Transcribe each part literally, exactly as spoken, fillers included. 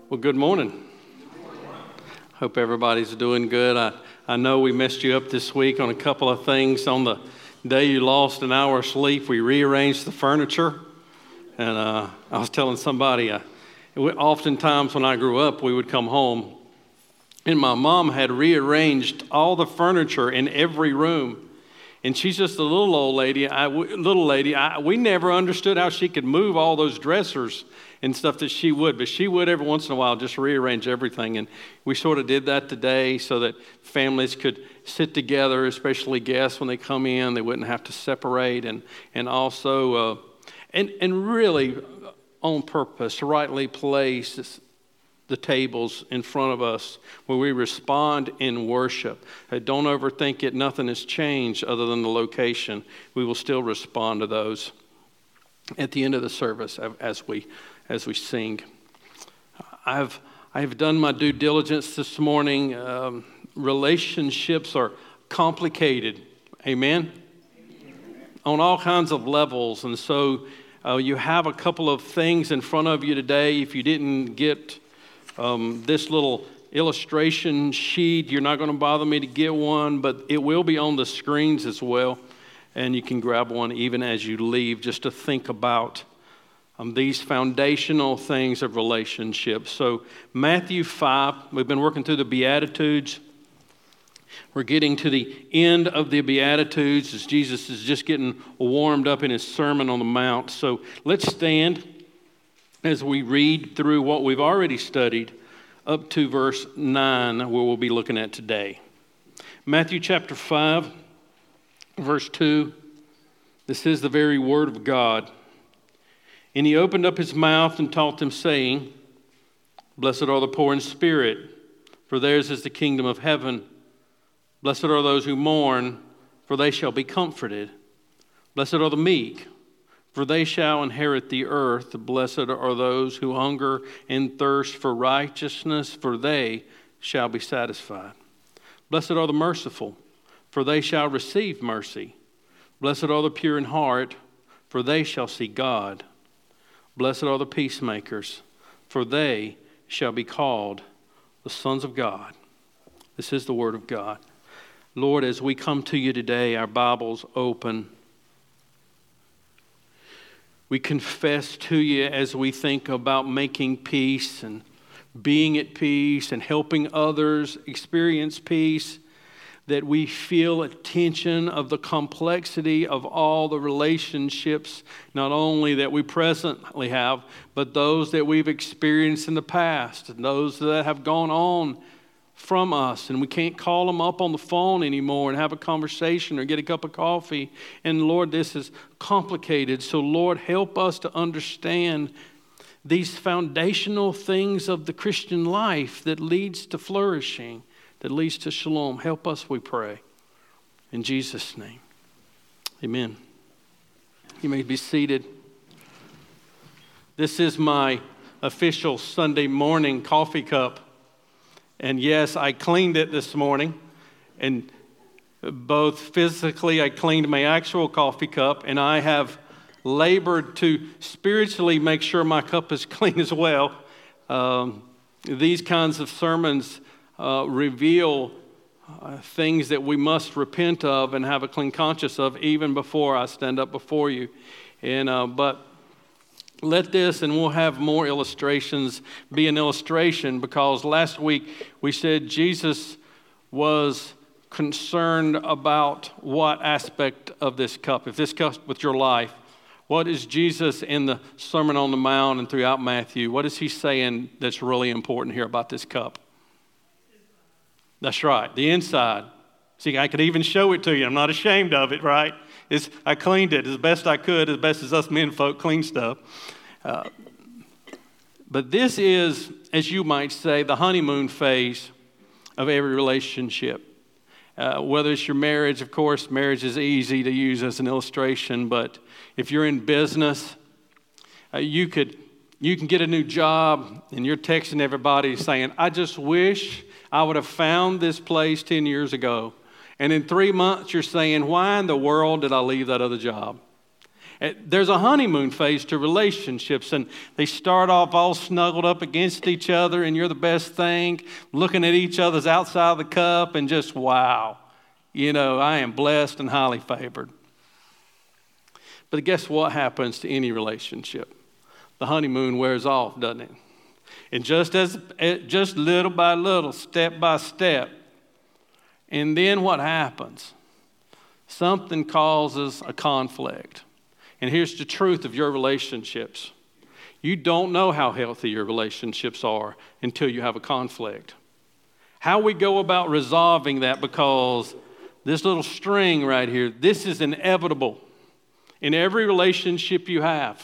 Well, good morning. Hope everybody's doing good. I, I know we messed you up this week on a couple of things. On the day you lost an hour of sleep, we rearranged the furniture. And uh, I was telling somebody, uh, oftentimes when I grew up, we would come home, and my mom had rearranged all the furniture in every room. And she's just a little old lady. I, little lady. I, we never understood how she could move all those dressers and stuff that she would. But she would every once in a while just rearrange everything. And we sort of did that today so that families could sit together, especially guests when they come in. They wouldn't have to separate. And and also, uh, and, and really on purpose, rightly place the tables in front of us where we respond in worship. Uh, don't overthink it. Nothing has changed other than the location. We will still respond to those at the end of the service as we as we sing. I've I've done my due diligence this morning. Um, relationships are complicated. Amen? Amen. On all kinds of levels, and so uh, you have a couple of things in front of you today. If you didn't get Um, this little illustration sheet, you're not going to bother me to get one, but it will be on the screens as well, and you can grab one even as you leave just to think about um, these foundational things of relationships. So Matthew five, we've been working through the Beatitudes. We're getting to the end of the Beatitudes as Jesus is just getting warmed up in his Sermon on the Mount. So let's stand as we read through what we've already studied up to verse nine, where we'll be looking at today. Matthew chapter five, verse two. This is the very word of God. And he opened up his mouth and taught them, saying, Blessed are the poor in spirit, for theirs is the kingdom of heaven. Blessed are those who mourn, for they shall be comforted. Blessed are the meek, for they shall inherit the earth. Blessed are those who hunger and thirst for righteousness, for they shall be satisfied. Blessed are the merciful, for they shall receive mercy. Blessed are the pure in heart, for they shall see God. Blessed are the peacemakers, for they shall be called the sons of God. This is the word of God. Lord, as we come to you today, our Bibles open, we confess to you as we think about making peace and being at peace and helping others experience peace, that we feel a tension of the complexity of all the relationships, not only that we presently have, but those that we've experienced in the past and those that have gone on from us, and we can't call them up on the phone anymore and have a conversation or get a cup of coffee. And Lord, this is complicated. So Lord, help us to understand these foundational things of the Christian life that leads to flourishing, that leads to shalom. Help us, we pray. In Jesus' name, amen. You may be seated. This is my official Sunday morning coffee cup. And yes, I cleaned it this morning, and both physically I cleaned my actual coffee cup, and I have labored to spiritually make sure my cup is clean as well. Um, these kinds of sermons uh, reveal uh, things that we must repent of and have a clean conscience of even before I stand up before you. And uh, but let this, and we'll have more illustrations, be an illustration, because last week we said Jesus was concerned about what aspect of this cup. If this cup with your life, what is Jesus in the Sermon on the Mount and throughout Matthew, what is he saying that's really important here about this cup? That's right, the inside. See, I could even show it to you. I'm not ashamed of it, right? It's, I cleaned it as best I could, as best as us men folk clean stuff. Uh, but this is, as you might say, the honeymoon phase of every relationship. Uh, whether it's your marriage, of course, marriage is easy to use as an illustration. But if you're in business, uh, you could you can get a new job, and you're texting everybody saying, "I just wish I would have found this place ten years ago." And in three months, you're saying, why in the world did I leave that other job? There's a honeymoon phase to relationships, and they start off all snuggled up against each other, and you're the best thing, looking at each other's outside of the cup, and just, wow, you know, I am blessed and highly favored. But guess what happens to any relationship? The honeymoon wears off, doesn't it? And just as, just little by little, step by step, and then what happens? Something causes a conflict. And here's the truth of your relationships. You don't know how healthy your relationships are until you have a conflict. How we go about resolving that, because this little string right here, this is inevitable in every relationship you have.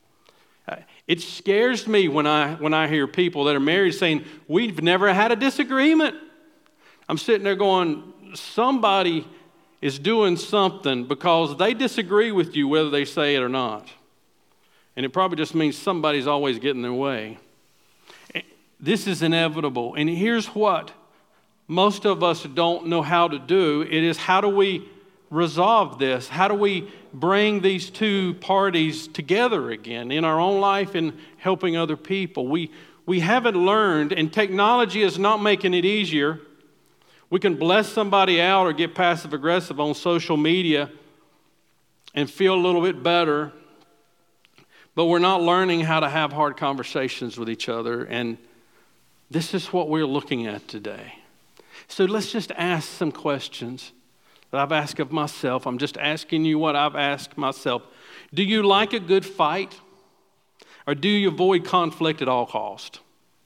It scares me when I when I hear people that are married saying, we've never had a disagreement. I'm sitting there going, somebody is doing something because they disagree with you whether they say it or not. And it probably just means somebody's always getting their way. This is inevitable. And here's what most of us don't know how to do. It is, how do we resolve this? How do we bring these two parties together again in our own life and helping other people? We, we haven't learned, and technology is not making it easier. We can bless somebody out or get passive aggressive on social media and feel a little bit better, but we're not learning how to have hard conversations with each other, and this is what we're looking at today. So let's just ask some questions that I've asked of myself. I'm just asking you what I've asked myself. Do you like a good fight, or do you avoid conflict at all cost?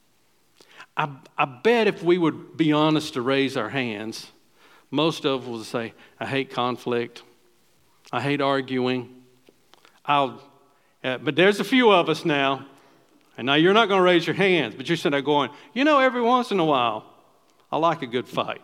I, I bet if we would be honest to raise our hands, most of us would say, I hate conflict. I hate arguing. I'll, uh, but there's a few of us now, and now you're not going to raise your hands, but you're sitting there going, you know, every once in a while, I like a good fight.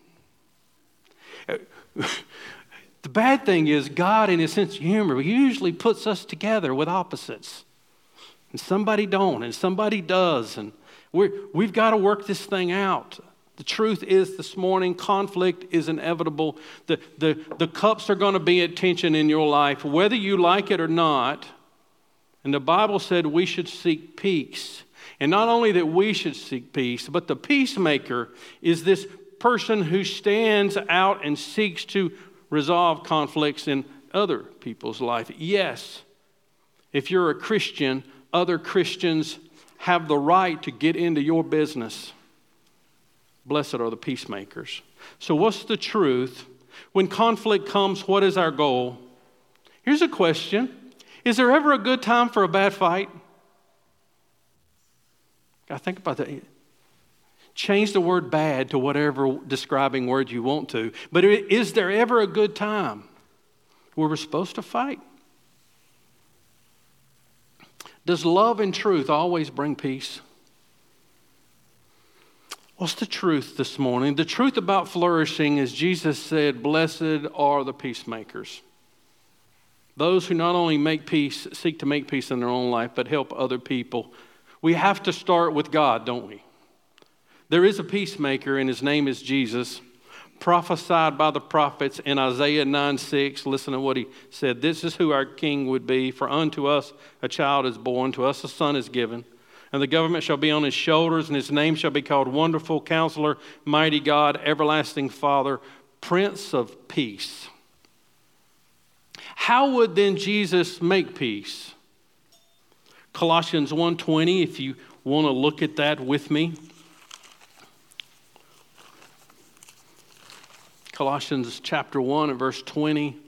The bad thing is, God, in his sense of humor, usually puts us together with opposites. And somebody don't, and somebody does, and We're, we've got to work this thing out. The truth is, this morning, conflict is inevitable. The, the, the cups are going to be at tension in your life, whether you like it or not. And the Bible said we should seek peace. And not only that we should seek peace, but the peacemaker is this person who stands out and seeks to resolve conflicts in other people's life. Yes, if you're a Christian, other Christians have the right to get into your business. Blessed are the peacemakers. So what's the truth? When conflict comes, what is our goal? Here's a question. Is there ever a good time for a bad fight? Gotta think about that. Change the word bad to whatever describing word you want to. But is there ever a good time where we're supposed to fight? Does love and truth always bring peace? What's the truth this morning? The truth about flourishing is Jesus said, blessed are the peacemakers. Those who not only make peace, seek to make peace in their own life, but help other people. We have to start with God, don't we? There is a peacemaker, and his name is Jesus, prophesied by the prophets in Isaiah nine six. Listen to what he said. This is who our king would be. For unto us a child is born, to us a son is given. And the government shall be on his shoulders, and his name shall be called Wonderful Counselor, Mighty God, Everlasting Father, Prince of Peace. How would then Jesus make peace? Colossians one twenty, if you want to look at that with me. Colossians chapter one and verse twenty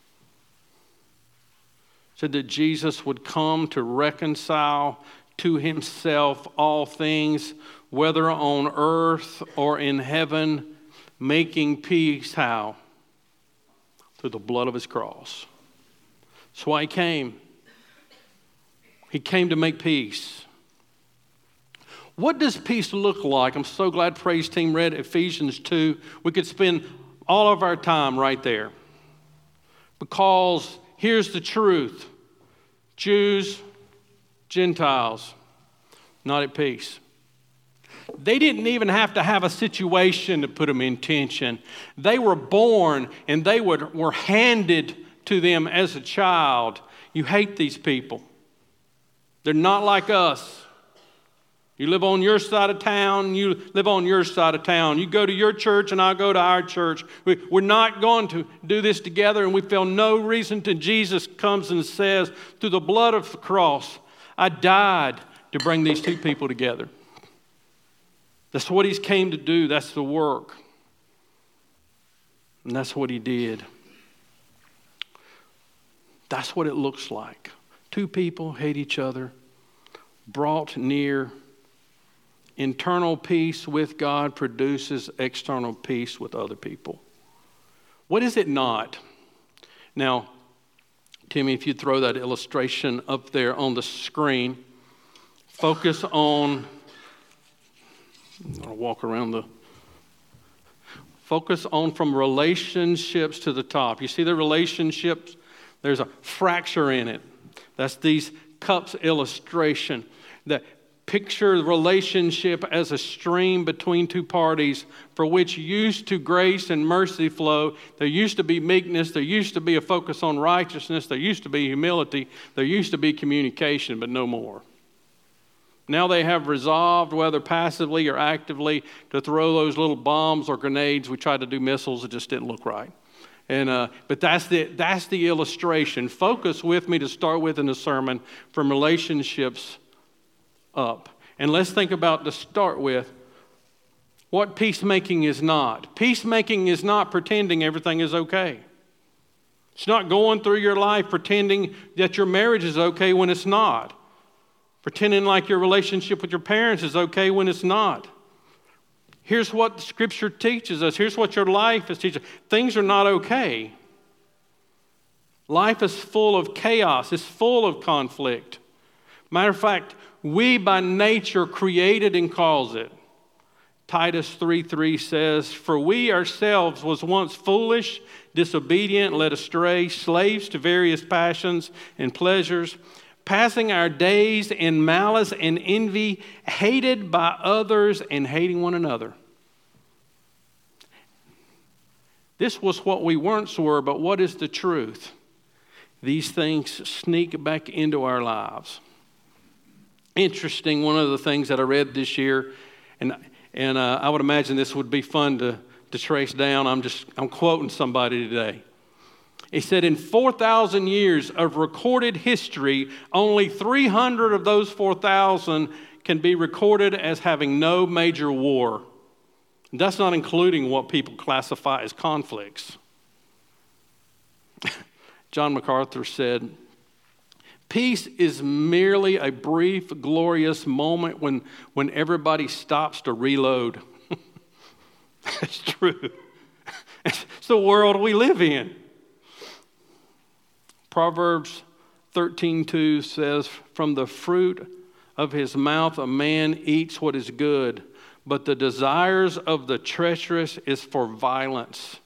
said that Jesus would come to reconcile to himself all things, whether on earth or in heaven, making peace, how? Through the blood of his cross. That's why he came. He came to make peace. What does peace look like? I'm so glad praise team read Ephesians two. We could spend all of our time right there. Because here's the truth. Jews, Gentiles, not at peace. They didn't even have to have a situation to put them in tension. They were born and they would, were handed to them as a child You hate these people. They're not like us. You live on your side of town, you live on your side of town. You go to your church and I go to our church. We, we're not going to do this together, and we feel no reason to. Jesus comes and says, through the blood of the cross, I died to bring these two people together. That's what He came to do. That's the work. And that's what He did. That's what it looks like. Two people hate each other, brought near. Internal peace with God produces external peace with other people. What is it not? Now, Timmy, if you throw that illustration up there on the screen, focus on, I'm going to walk around the, focus on from relationships to the top. You see the relationships? There's a fracture in it. That's these cups illustration. That picture the relationship as a stream between two parties for which used to grace and mercy flow. There used to be meekness. There used to be a focus on righteousness. There used to be humility. There used to be communication, but no more. Now they have resolved, whether passively or actively, to throw those little bombs or grenades. We tried to do missiles. It just didn't look right. And uh, but that's the that's the illustration. Focus with me to start with in the sermon from relationships up. And let's think about, to start with, what peacemaking is not. Peacemaking is not pretending everything is okay. It's not going through your life pretending that your marriage is okay when it's not. Pretending like your relationship with your parents is okay when it's not. Here's what Scripture teaches us. Here's what your life is teaching. Things are not okay. Life is full of chaos. It's full of conflict. Matter of fact, we by nature created and cause it. Titus three three says, "For we ourselves was once foolish, disobedient, led astray, slaves to various passions and pleasures, passing our days in malice and envy, hated by others and hating one another." This was what we once were, but what is the truth? These things sneak back into our lives. Interesting, one of the things that I read this year, and and uh, I would imagine this would be fun to, to trace down. I'm just, I'm quoting somebody today. He said, in four thousand years of recorded history, only three hundred of those four thousand can be recorded as having no major war. And that's not including what people classify as conflicts. John MacArthur said, peace is merely a brief, glorious moment when, when everybody stops to reload. That's true. It's the world we live in. Proverbs thirteen two says, from the fruit of his mouth a man eats what is good, but the desires of the treacherous is for violence.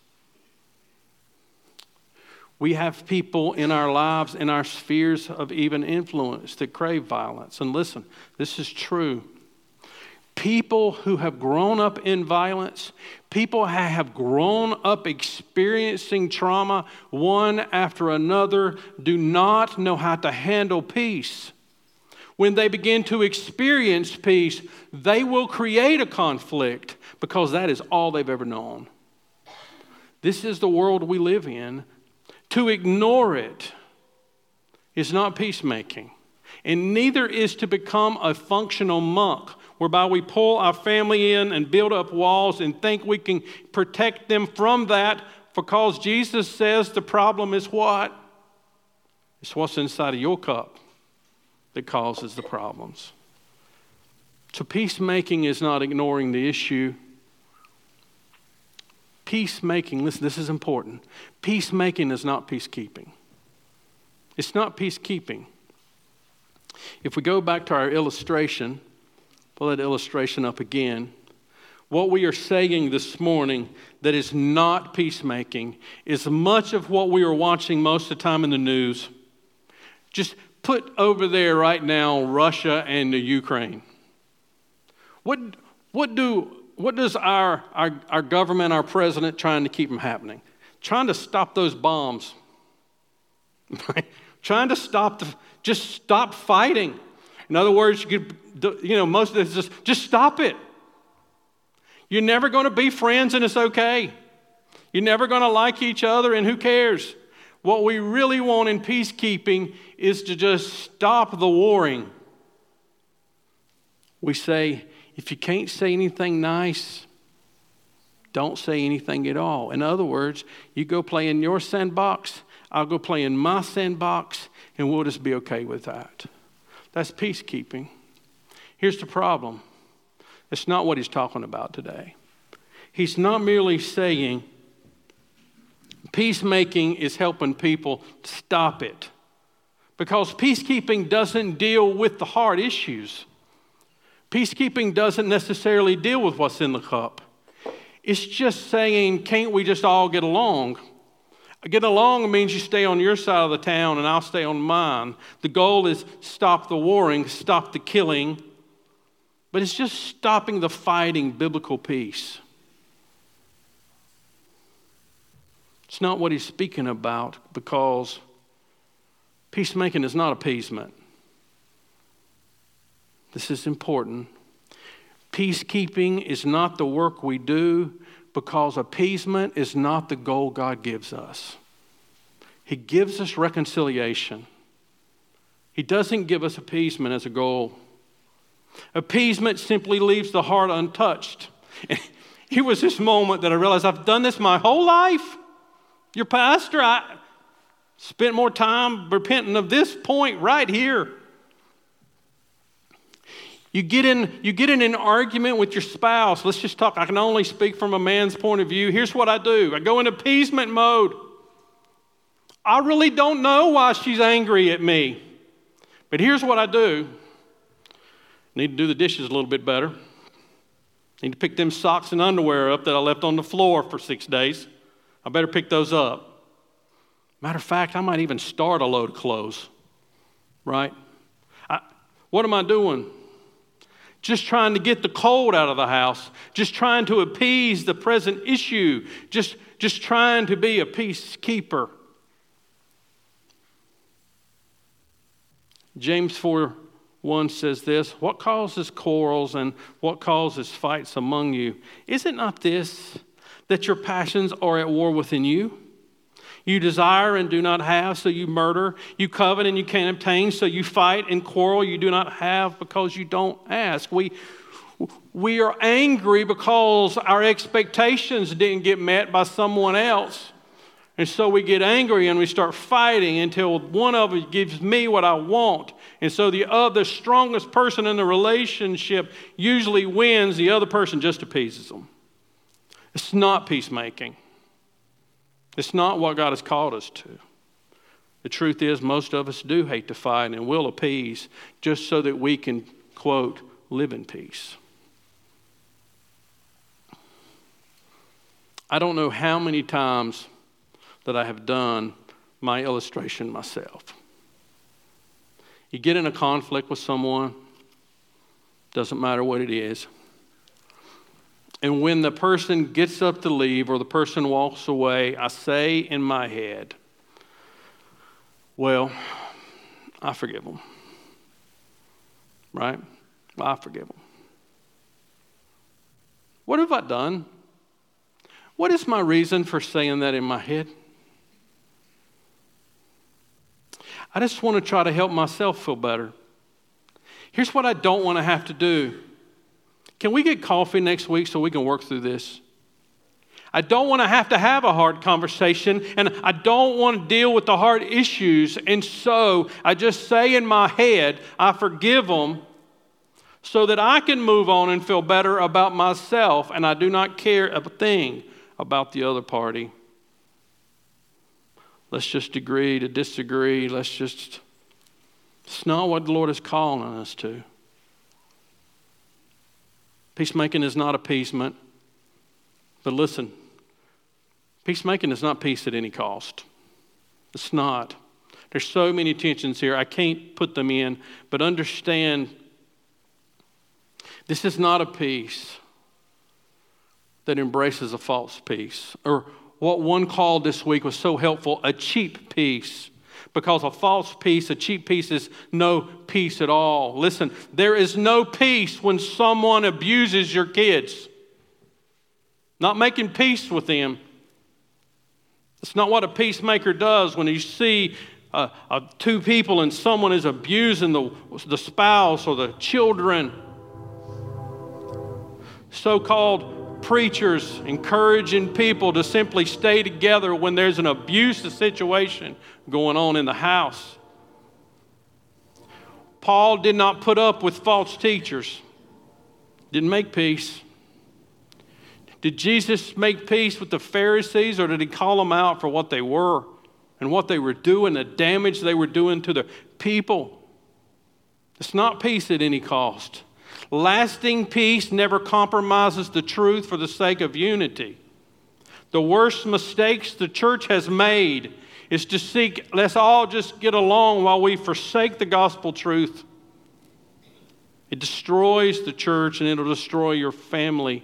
We have people in our lives, in our spheres of even influence, that crave violence. And listen, this is true. People who have grown up in violence, people who have grown up experiencing trauma one after another, do not know how to handle peace. When they begin to experience peace, they will create a conflict because that is all they've ever known. This is the world we live in. To ignore it is not peacemaking. And neither is to become a functional monk, whereby we pull our family in and build up walls and think we can protect them from that, because Jesus says the problem is what? It's what's inside of your cup that causes the problems. So peacemaking is not ignoring the issue. Peacemaking, listen, this is important. Peacemaking is not peacekeeping. It's not peacekeeping. If we go back to our illustration, pull that illustration up again. What we are saying this morning that is not peacemaking is much of what we are watching most of the time in the news. Just put over there right now Russia and the Ukraine. What, what do... What does our, our, our government, our president, trying to keep from happening? Trying to stop those bombs. Trying to stop the, just stop fighting. In other words, you, could, you know, most of this is just, just stop it. You're never going to be friends and it's okay. You're never going to like each other and who cares? What we really want in peacekeeping is to just stop the warring. We say, if you can't say anything nice, don't say anything at all. In other words, you go play in your sandbox, I'll go play in my sandbox, and we'll just be okay with that. That's peacekeeping. Here's the problem. It's not what he's talking about today. He's not merely saying peacemaking is helping people stop it. Because peacekeeping doesn't deal with the hard issues. Peacekeeping doesn't necessarily deal with what's in the cup. It's just saying, can't we just all get along? Get along means you stay on your side of the town and I'll stay on mine. The goal is stop the warring, stop the killing. But it's just stopping the fighting, biblical peace. It's not what he's speaking about, because peacemaking is not appeasement. This is important. Peacekeeping is not the work we do, because appeasement is not the goal God gives us. He gives us reconciliation. He doesn't give us appeasement as a goal. Appeasement simply leaves the heart untouched. It was this moment that I realized I've done this my whole life. Your pastor, I spent more time repenting of this point right here. You get in, you get in an argument with your spouse. Let's just talk. I can only speak from a man's point of view. Here's what I do. I go in appeasement mode. I really don't know why she's angry at me. But here's what I do. Need to do the dishes a little bit better. Need to pick them socks and underwear up that I left on the floor for six days. I better pick those up. Matter of fact, I might even start a load of clothes. Right? I, what am I doing? Just trying to get the cold out of the house. Just trying to appease the present issue. Just, just trying to be a peacekeeper. James four one says this: what causes quarrels and what causes fights among you? Is it not this, that your passions are at war within you? You desire and do not have, so you murder. You covet and you can't obtain, so you fight and quarrel. You do not have because you don't ask. We, we are angry because our expectations didn't get met by someone else. And so we get angry and we start fighting until one of us gives me what I want. And so the other strongest person in the relationship usually wins. The other person just appeases them. It's not peacemaking. It's not what God has called us to. The truth is, most of us do hate to fight and will appease just so that we can, quote, live in peace. I don't know how many times that I have done my illustration myself. You get in a conflict with someone, doesn't matter what it is. And when the person gets up to leave or the person walks away, I say in my head, well, I forgive them. Right? I forgive them. What have I done? What is my reason for saying that in my head? I just want to try to help myself feel better. Here's what I don't want to have to do. Can we get coffee next week so we can work through this? I don't want to have to have a hard conversation, and I don't want to deal with the hard issues. And so I just say in my head, I forgive them so that I can move on and feel better about myself, and I do not care a thing about the other party. Let's just agree to disagree. Let's just, it's not what the Lord is calling us to. Peacemaking is not appeasement. But listen, peacemaking is not peace at any cost. It's not. There's so many tensions here. I can't put them in. But understand, this is not a peace that embraces a false peace. Or what one called this week was so helpful, a cheap peace. Because a false peace, a cheap peace, is no peace at all. Listen, there is no peace when someone abuses your kids. Not making peace with them. It's not what a peacemaker does when you see uh, uh, two people and someone is abusing the, the spouse or the children. So-called preachers encouraging people to simply stay together when there's an abusive situation going on in the house. Paul did not put up with false teachers. Didn't make peace. Did Jesus make peace with the Pharisees, or did he call them out for what they were and what they were doing, the damage they were doing to the people? It's not peace at any cost. Lasting peace never compromises the truth for the sake of unity. The worst mistakes the church has made is to seek, let's all just get along while we forsake the gospel truth. It destroys the church and it'll destroy your family.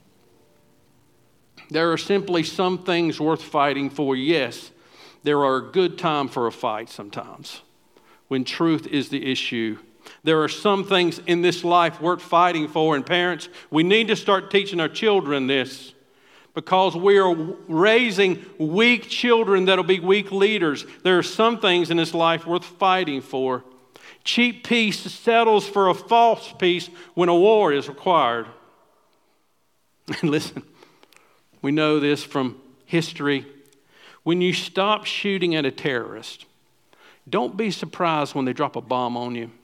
There are simply some things worth fighting for. Yes, there are a good time for a fight sometimes when truth is the issue. There are some things in this life worth fighting for, and parents, we need to start teaching our children this, because we are raising weak children that'll be weak leaders. There are some things in this life worth fighting for. Cheap peace settles for a false peace when a war is required. And listen, we know this from history. When you stop shooting at a terrorist, don't be surprised when they drop a bomb on you.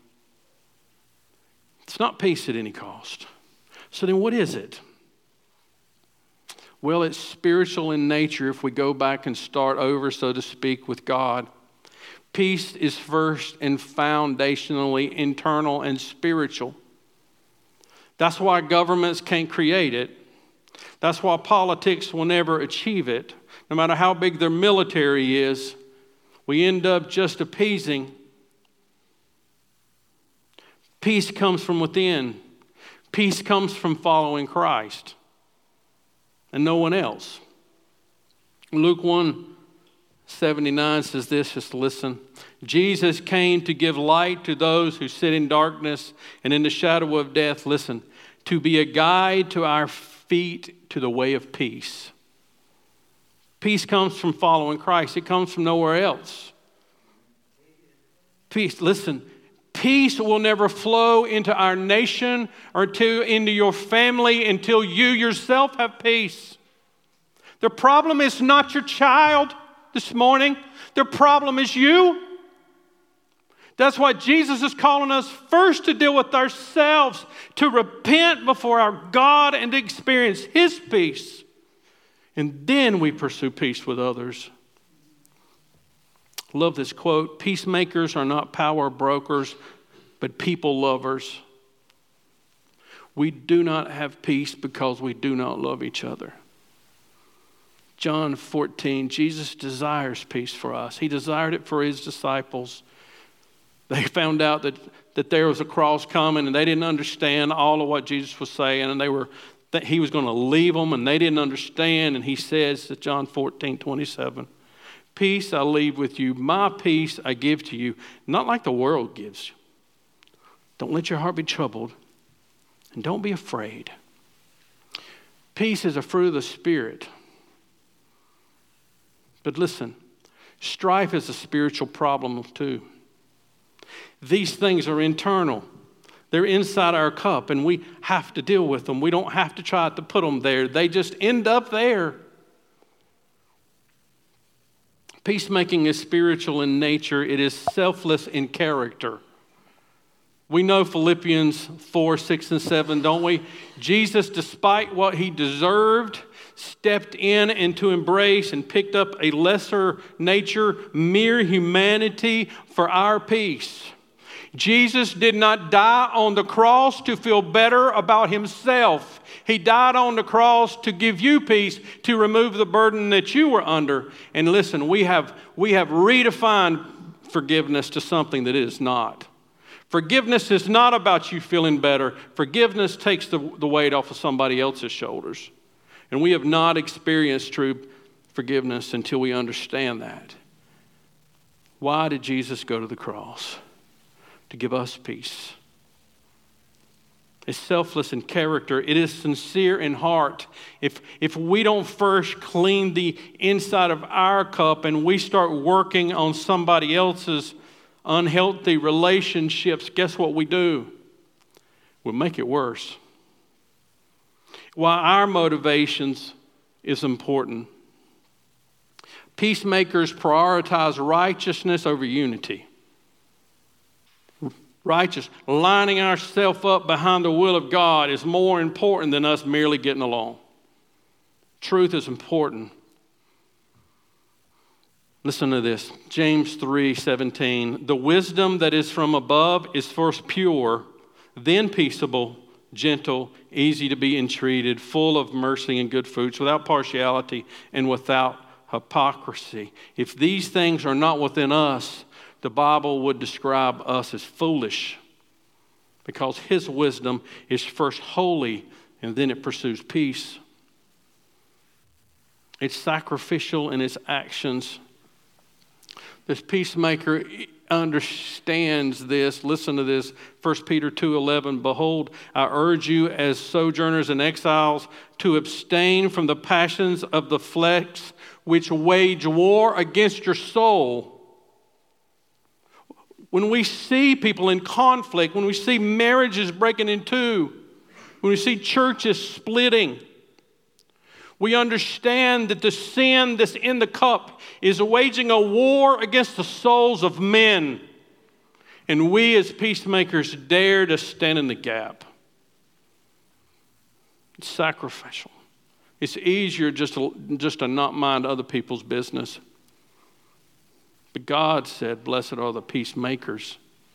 It's not peace at any cost. So then what is it? Well, it's spiritual in nature if we go back and start over, so to speak, with God. Peace is first and foundationally internal and spiritual. That's why governments can't create it. That's why politics will never achieve it. No matter how big their military is, we end up just appeasing. Peace comes from within. Peace comes from following Christ and no one else. Luke one seventy-nine says this, just listen. Jesus came to give light to those who sit in darkness and in the shadow of death. Listen, to be a guide to our feet to the way of peace. Peace comes from following Christ. It comes from nowhere else. Peace, listen. Peace will never flow into our nation or to, into your family until you yourself have peace. The problem is not your child this morning. The problem is you. That's why Jesus is calling us first to deal with ourselves, to repent before our God and to experience His peace. And then we pursue peace with others. Love this quote. Peacemakers are not power brokers, but people lovers. We do not have peace because we do not love each other. John fourteen, Jesus desires peace for us. He desired it for His disciples. They found out that, that there was a cross coming and they didn't understand all of what Jesus was saying, and they were that He was going to leave them and they didn't understand. And He says at John fourteen twenty-seven, peace I leave with you, my peace I give to you, not like the world gives you. Don't let your heart be troubled and don't be afraid. Peace is a fruit of the Spirit. But listen, strife is a spiritual problem too. These things are internal. They're inside our cup and we have to deal with them. We don't have to try to put them there. They just end up there. Peacemaking is spiritual in nature. It is selfless in character. We know Philippians four, six, and seven, don't we? Jesus, despite what He deserved, stepped in and to embrace and picked up a lesser nature, mere humanity for our peace. Jesus did not die on the cross to feel better about Himself. He died on the cross to give you peace, to remove the burden that you were under. And listen, we have, we have redefined forgiveness to something that it is not. Forgiveness is not about you feeling better. Forgiveness takes the, the weight off of somebody else's shoulders. And we have not experienced true forgiveness until we understand that. Why did Jesus go to the cross? To give us peace. It's selfless in character. It is sincere in heart. If, if we don't first clean the inside of our cup and we start working on somebody else's unhealthy relationships, guess what we do? We'll make it worse. While our motivations is important, peacemakers prioritize righteousness over unity. Righteous, lining ourselves up behind the will of God is more important than us merely getting along. Truth is important. Listen to this. James three seventeen. The wisdom that is from above is first pure, then peaceable, gentle, easy to be entreated, full of mercy and good fruits, without partiality and without hypocrisy. If these things are not within us, the Bible would describe us as foolish, because His wisdom is first holy and then it pursues peace. It's sacrificial in its actions. This peacemaker understands this. Listen to this. First Peter two eleven. Behold, I urge you as sojourners and exiles to abstain from the passions of the flesh which wage war against your soul. When we see people in conflict, when we see marriages breaking in two, when we see churches splitting, we understand that the sin that's in the cup is waging a war against the souls of men. And we as peacemakers dare to stand in the gap. It's sacrificial. It's easier just to, just to not mind other people's business. But God said, blessed are the peacemakers.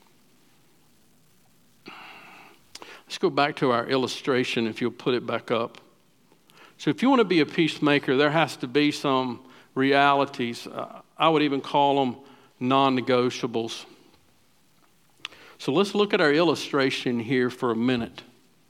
Let's go back to our illustration, if you'll put it back up. So if you want to be a peacemaker, there has to be some realities. Uh, I would even call them non-negotiables. So let's look at our illustration here for a minute.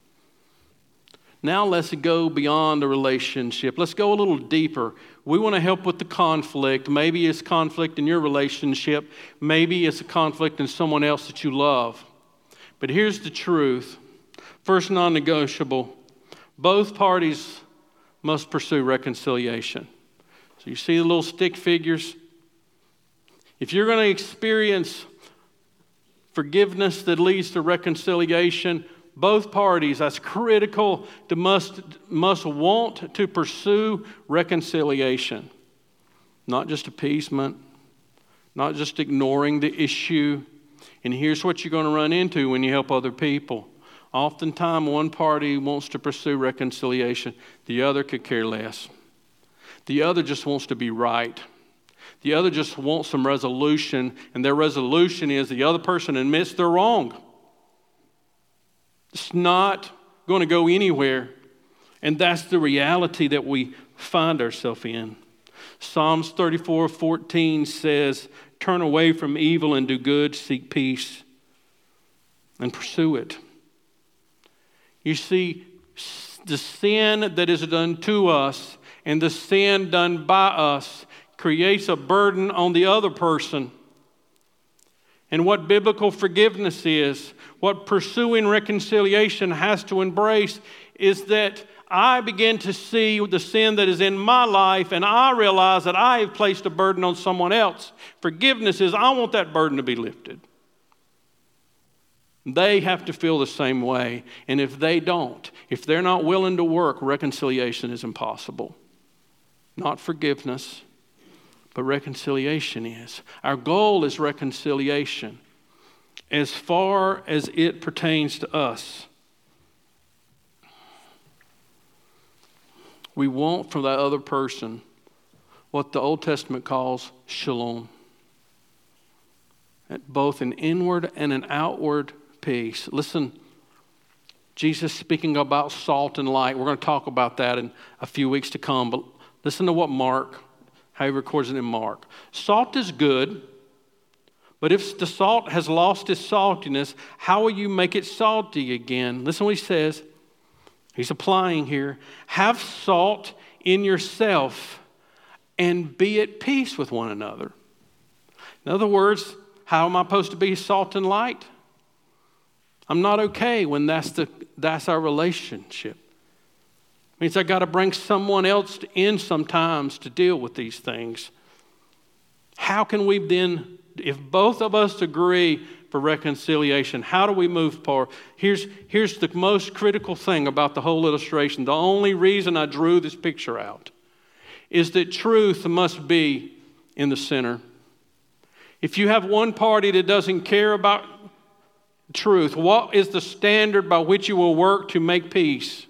Now let's go beyond the relationship. Let's go a little deeper. We want to help with the conflict. Maybe it's conflict in your relationship. Maybe it's a conflict in someone else that you love. But here's the truth. First non-negotiable. Both parties must pursue reconciliation. So you see the little stick figures? If you're going to experience forgiveness that leads to reconciliation, both parties, that's critical, to must, must want to pursue reconciliation. Not just appeasement, not just ignoring the issue. And here's what you're going to run into when you help other people. Oftentimes, one party wants to pursue reconciliation. The other could care less. The other just wants to be right. The other just wants some resolution, and their resolution is the other person admits they're wrong. It's not going to go anywhere. And that's the reality that we find ourselves in. Psalms thirty-four fourteen says, turn away from evil and do good, seek peace, and pursue it. You see, the sin that is done to us and the sin done by us creates a burden on the other person. And what biblical forgiveness is, what pursuing reconciliation has to embrace, is that I begin to see the sin that is in my life and I realize that I have placed a burden on someone else. Forgiveness is I want that burden to be lifted. They have to feel the same way. And if they don't, if they're not willing to work, reconciliation is impossible. Not forgiveness, but reconciliation is. Our goal is reconciliation as far as it pertains to us. We want from that other person what the Old Testament calls shalom. Both an inward and an outward peace. Listen, Jesus speaking about salt and light. We're going to talk about that in a few weeks to come. But listen to what Mark, how he records it in Mark. Salt is good, but if the salt has lost its saltiness, how will you make it salty again? Listen to what he says. He's applying here. Have salt in yourself and be at peace with one another. In other words, how am I supposed to be salt and light? I'm not okay when that's the that's our relationship. It means I got to bring someone else in sometimes to deal with these things. How can we then, if both of us agree for reconciliation, how do we move forward? Here's, here's the most critical thing about the whole illustration. The only reason I drew this picture out is that truth must be in the center. If you have one party that doesn't care about truth, what is the standard by which you will work to make peace?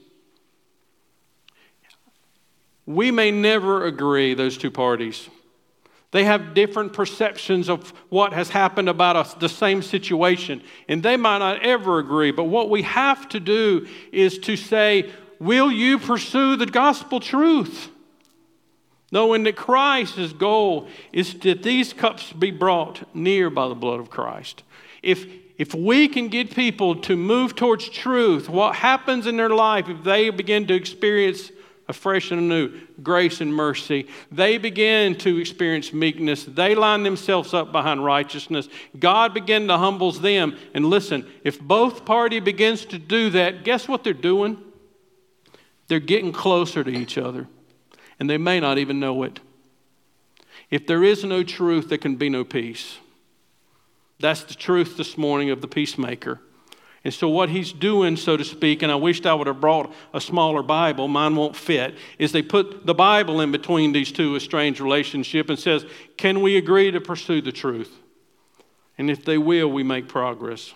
We may never agree, those two parties. They have different perceptions of what has happened about us, the same situation, and they might not ever agree. But what we have to do is to say, will you pursue the gospel truth? Knowing that Christ's goal is that these cups be brought near by the blood of Christ. If, if we can get people to move towards truth, what happens in their life if they begin to experience afresh and anew grace and mercy, they begin to experience meekness. They line themselves up behind righteousness. God begin to humbles them. And listen, if both party begins to do that, guess what they're doing? They're getting closer to each other. And they may not even know it. If there is no truth, there can be no peace. That's the truth this morning of the peacemaker. And so what he's doing, so to speak, and I wished I would have brought a smaller Bible, mine won't fit, is they put the Bible in between these two estranged relationships and says, can we agree to pursue the truth? And if they will, we make progress.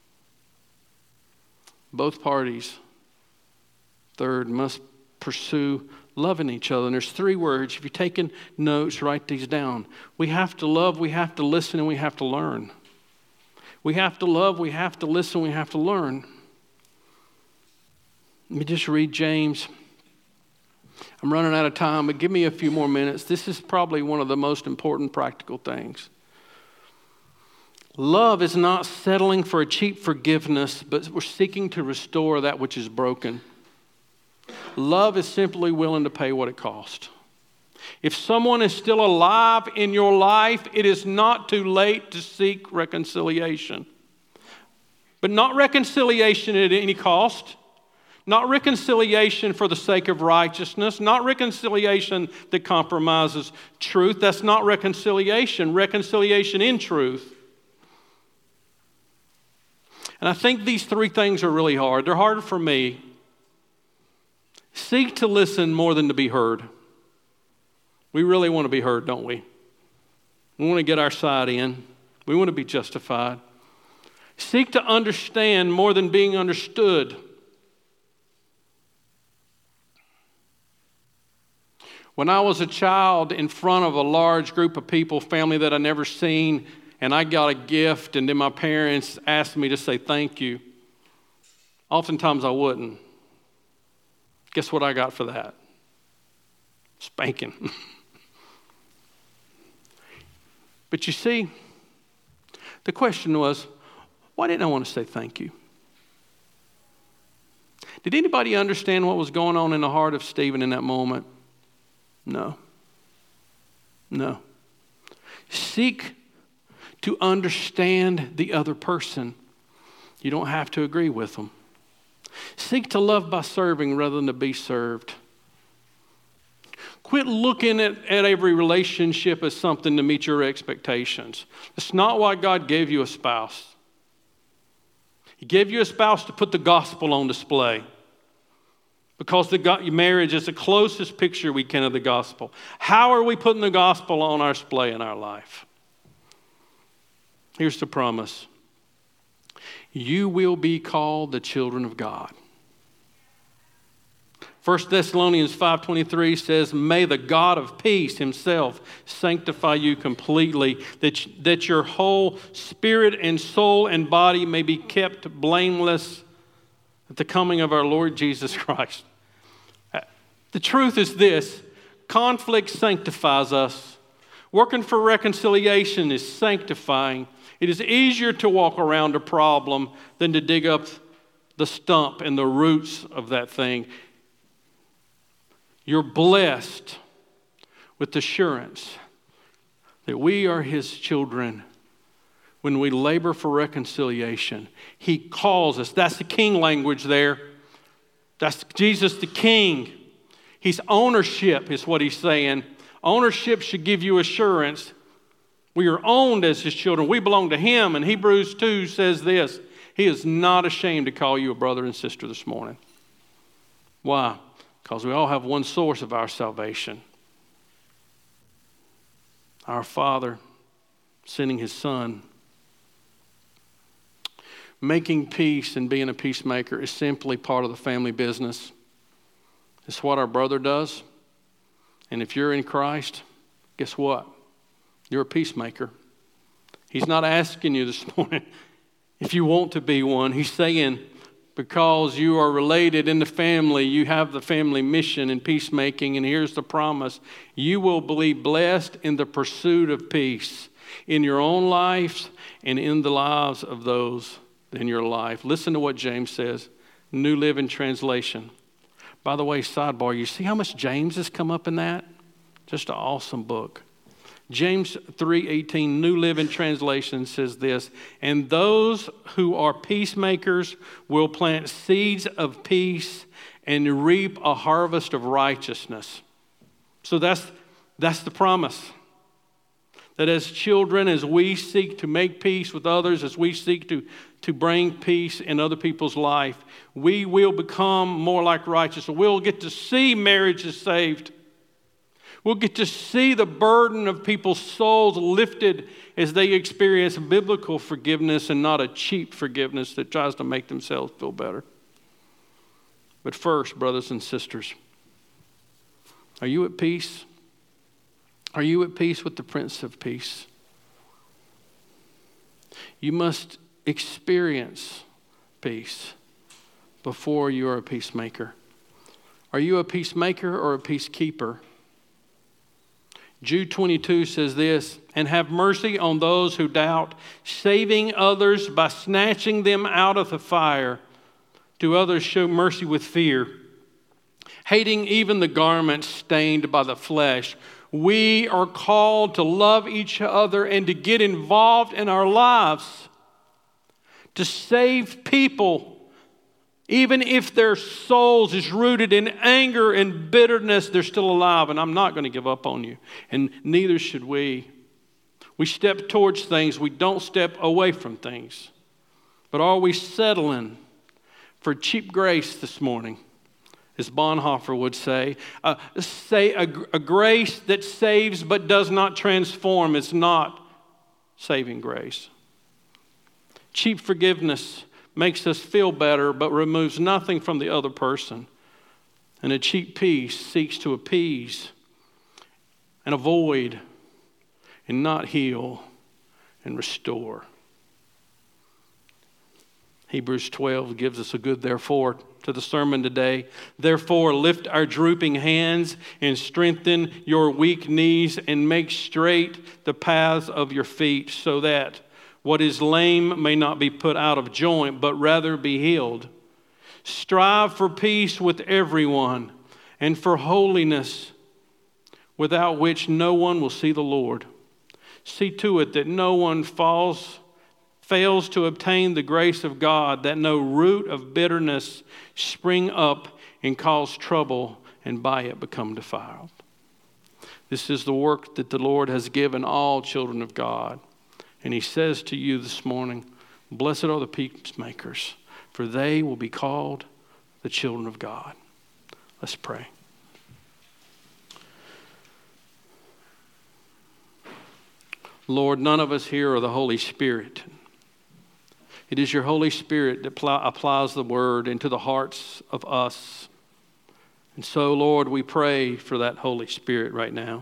Both parties, third, must pursue loving each other. And there's three words. If you're taking notes, write these down. We have to love, we have to listen, and we have to learn. We have to love, we have to listen, we have to learn. Let me just read James. I'm running out of time, but give me a few more minutes. This is probably one of the most important practical things. Love is not settling for a cheap forgiveness, but we're seeking to restore that which is broken. Love is simply willing to pay what it costs. If someone is still alive in your life, it is not too late to seek reconciliation. But not reconciliation at any cost. Not reconciliation for the sake of righteousness. Not reconciliation that compromises truth. That's not reconciliation. Reconciliation in truth. And I think these three things are really hard. They're hard for me. Seek to listen more than to be heard. We really want to be heard, don't we? We want to get our side in. We want to be justified. Seek to understand more than being understood. When I was a child in front of a large group of people, family that I'd never seen, and I got a gift, and then my parents asked me to say thank you, oftentimes I wouldn't. Guess what I got for that? Spanking. But you see, the question was, why didn't I want to say thank you? Did anybody understand what was going on in the heart of Stephen in that moment? No. No. Seek to understand the other person. You don't have to agree with them. Seek to love by serving rather than to be served. Quit looking at, at every relationship as something to meet your expectations. That's not why God gave you a spouse. He gave you a spouse to put the gospel on display. Because the God, marriage is the closest picture we can of the gospel. How are we putting the gospel on our display in our life? Here's the promise. You will be called the children of God. First Thessalonians five twenty-three says, may the God of peace himself sanctify you completely, that, that your whole spirit and soul and body may be kept blameless at the coming of our Lord Jesus Christ. The truth is this, conflict sanctifies us. Working for reconciliation is sanctifying. It is easier to walk around a problem than to dig up the stump and the roots of that thing. You're blessed with assurance that we are his children when we labor for reconciliation. He calls us. That's the king language there. That's Jesus the king. He's ownership is what he's saying. Ownership should give you assurance. We are owned as his children. We belong to him. And Hebrews two says this. He is not ashamed to call you a brother and sister this morning. Why? Because we all have one source of our salvation. Our Father sending his Son. Making peace and being a peacemaker is simply part of the family business. It's what our brother does. And if you're in Christ, guess what? You're a peacemaker. He's not asking you this morning if you want to be one. He's saying because you are related in the family, you have the family mission in peacemaking. And here's the promise. You will be blessed in the pursuit of peace in your own lives and in the lives of those in your life. Listen to what James says. New Living Translation. By the way, sidebar, you see how much James has come up in that? Just an awesome book. James three eighteen, New Living Translation says this, and those who are peacemakers will plant seeds of peace and reap a harvest of righteousness. So that's, that's the promise. That as children, as we seek to make peace with others, as we seek to, to bring peace in other people's life, we will become more like righteous. We'll get to see marriages saved. We'll get to see the burden of people's souls lifted as they experience biblical forgiveness and not a cheap forgiveness that tries to make themselves feel better. But first, brothers and sisters, are you at peace? Are you at peace with the Prince of Peace? You must experience peace before you are a peacemaker. Are you a peacemaker or a peacekeeper? Jude twenty-two says this, and have mercy on those who doubt, saving others by snatching them out of the fire. To others show mercy with fear, hating even the garment stained by the flesh. We are called to love each other and to get involved in our lives, to save people. Even if their souls is rooted in anger and bitterness, they're still alive, and I'm not going to give up on you, and neither should we. We step towards things. We don't step away from things. But are we settling for cheap grace this morning? As Bonhoeffer would say, uh, say a, a grace that saves but does not transform is not saving grace. Cheap forgiveness makes us feel better, but removes nothing from the other person. And a cheap peace seeks to appease and avoid and not heal and restore. Hebrews twelve gives us a good therefore to the sermon today. Therefore, lift our drooping hands and strengthen your weak knees and make straight the paths of your feet, so that what is lame may not be put out of joint, but rather be healed. Strive for peace with everyone and for holiness, without which no one will see the Lord. See to it that no one falls, fails to obtain the grace of God, that no root of bitterness spring up and cause trouble, and by it become defiled. This is the work that the Lord has given all children of God. And he says to you this morning, blessed are the peacemakers, for they will be called the children of God. Let's pray. Lord, none of us here are the Holy Spirit. It is your Holy Spirit that pl- applies the word into the hearts of us. And so, Lord, we pray for that Holy Spirit right now.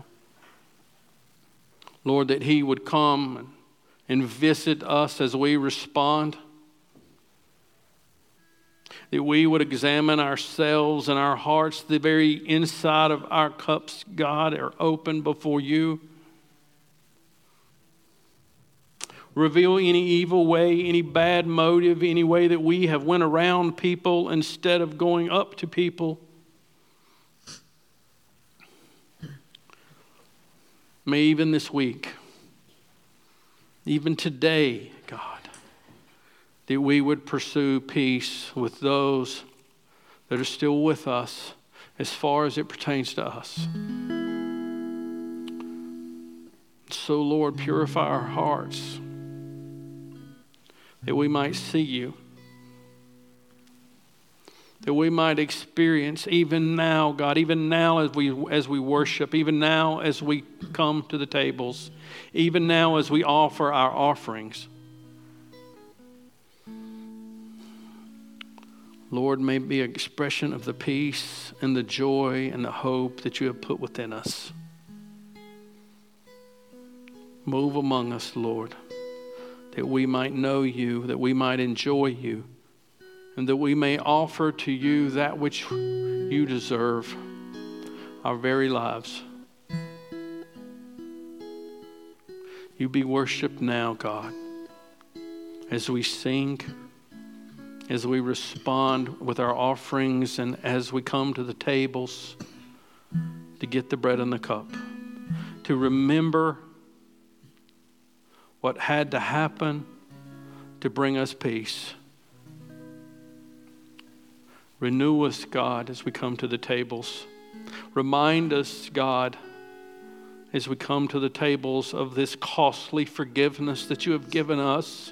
Lord, that he would come and and visit us as we respond. That we would examine ourselves and our hearts. The very inside of our cups, God, are open before you. Reveal any evil way, any bad motive, any way that we have went around people instead of going up to people. May even this week even today, God, that we would pursue peace with those that are still with us as far as it pertains to us. So, Lord, purify our hearts that we might see you, that we might experience even now, God, even now as we as we worship, even now as we come to the tables, even now as we offer our offerings. Lord, may it be an expression of the peace and the joy and the hope that you have put within us. Move among us, Lord, that we might know you, that we might enjoy you, and that we may offer to you that which you deserve, our very lives. You be worshiped now, God, as we sing, as we respond with our offerings, and as we come to the tables to get the bread and the cup, to remember what had to happen to bring us peace. Renew us, God, as we come to the tables. Remind us, God, as we come to the tables of this costly forgiveness that you have given us.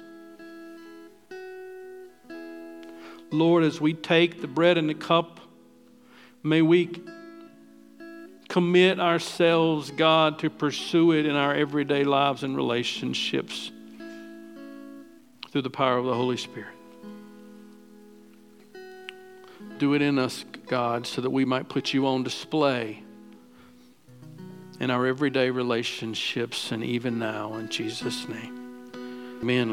Lord, as we take the bread and the cup, may we commit ourselves, God, to pursue it in our everyday lives and relationships through the power of the Holy Spirit. Do it in us, God, so that we might put you on display in our everyday relationships and even now, in Jesus' name. Amen.